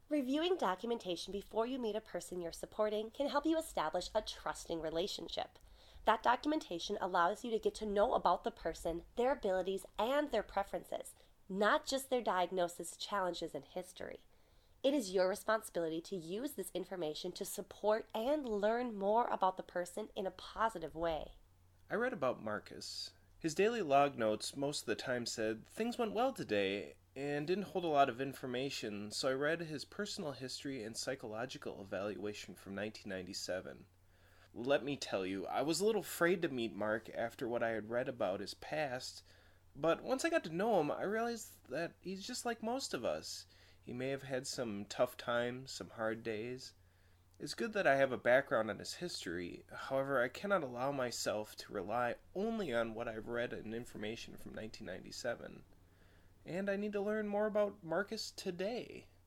Reviewing documentation before you meet a person you're supporting can help you establish a trusting relationship. That documentation allows you to get to know about the person, their abilities, and their preferences, not just their diagnosis, challenges, and history. It is your responsibility to use this information to support and learn more about the person in a positive way. I read about Marcus. His daily log notes most of the time said things went well today and didn't hold a lot of information, so I read his personal history and psychological evaluation from 1997. Let me tell you, I was a little afraid to meet Mark after what I had read about his past, but once I got to know him, I realized that he's just like most of us. He may have had some tough times, some hard days. It's good that I have a background on his history. However, I cannot allow myself to rely only on what I've read and information from 1997. And I need to learn more about Marcus today.